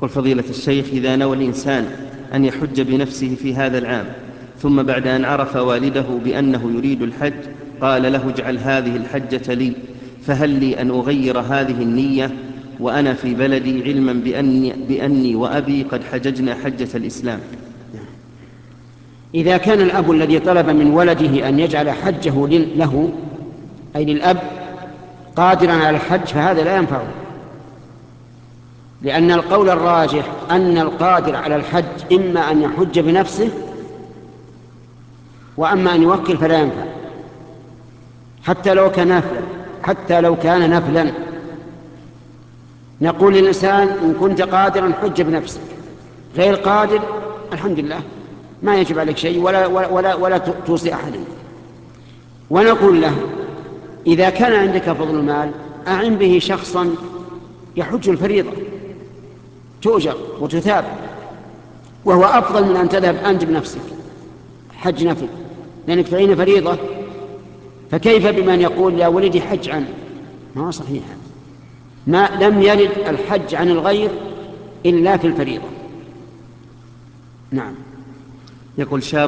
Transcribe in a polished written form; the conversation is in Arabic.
يقول فضيلة الشيخ: إذا نوى الإنسان أن يحج بنفسه في هذا العام، ثم بعد أن عرف والده بأنه يريد الحج قال له: اجعل هذه الحجة لي، فهل لي أن أغير هذه النية وأنا في بلدي، علما بأني وأبي قد حججنا حجة الإسلام؟ إذا كان الأب الذي طلب من ولده أن يجعل حجه له أي للأب قادرا على الحج فهذا لا ينفعه، لأن القول الراجح أن القادر على الحج إما أن يحج بنفسه وأما أن يوكل فلا ينفع، حتى لو كان نفلا. نقول للإنسان: إن كنت قادرا حج بنفسك، غير قادر الحمد لله ما يجب عليك شيء ولا توصي أحدا. ونقول له: إذا كان عندك فضل المال أعن به شخصا يحج الفريضة تؤجر وتثاب، وهو أفضل من أن تذهب أنت بنفسك حج نفل، لأنك تعين فريضة. فكيف بمن يقول يا ولدي حج عنه؟ ما هو صحيح، ما لم يرد الحج عن الغير إلا في الفريضة. نعم. يقول شاب